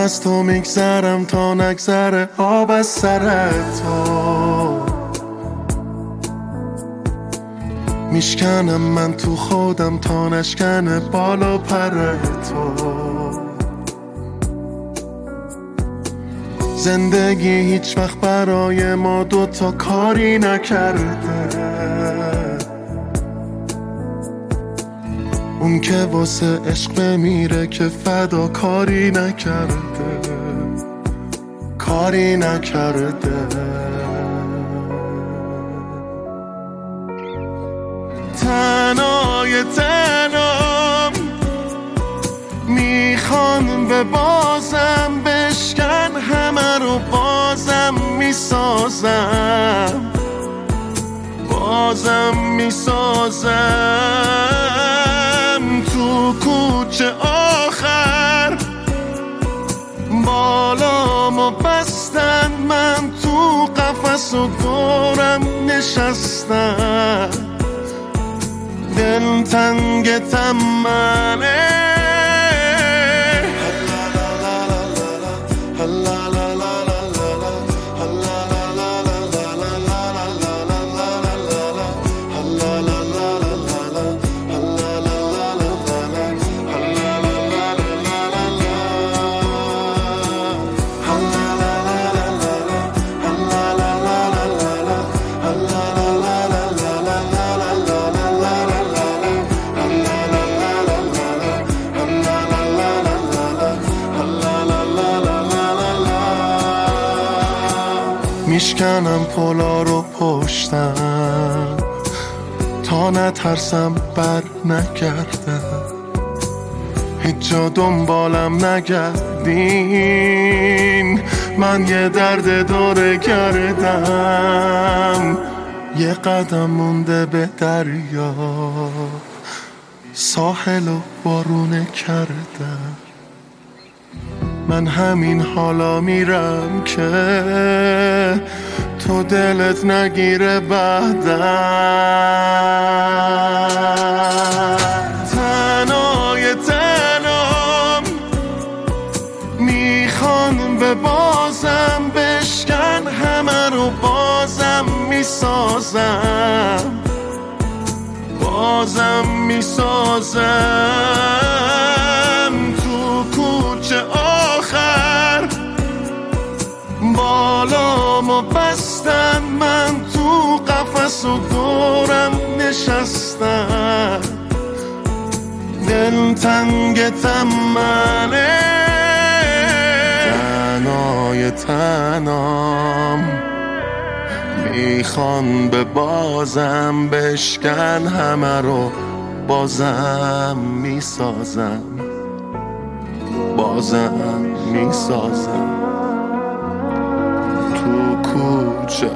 از تو میگذرم تا نگذره آب از سر تو. میشکنم من تو خودم تا نشکنه بالا پر تو. زندگی هیچ وقت برای ما دوتا کاری نکرده. اون که واسه عشق بمیره که فدا کاری نکرده، کاری نکرده. تنهای تنام میخوان به بازم بشکن همه رو بازم میسازم، بازم میسازم. تو کوچه آخر بالامو بستن، من تو قفس و دورم نشستم. دل تنگ تمنه میشکنم پلا رو پشتم تا نترسم بر نگردم. هیچ جا دنبالم نگردین، من یه درد دور گردم. یه قدم مونده به دریا، ساحل و بارونه کردم. من همین حالا میرم که تو دلت نگیره بعدم. تنهای تنام میخوان به بازم بشکن همه رو بازم میسازم، بازم میسازم. تو کوچه آخر بالامو بستن، من تو قفس و دورم نشستم. دل تنگ تمنه تنهای تنام میخوان به بازم بشکن همه رو بازم میسازم، بازم میسازم. تو کوچه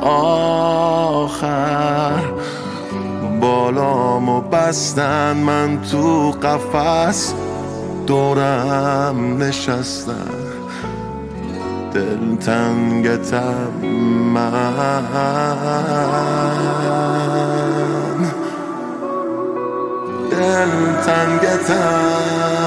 آخر بالامو بستن، من تو قفس دورم نشستم. دل تنگ دل تنگ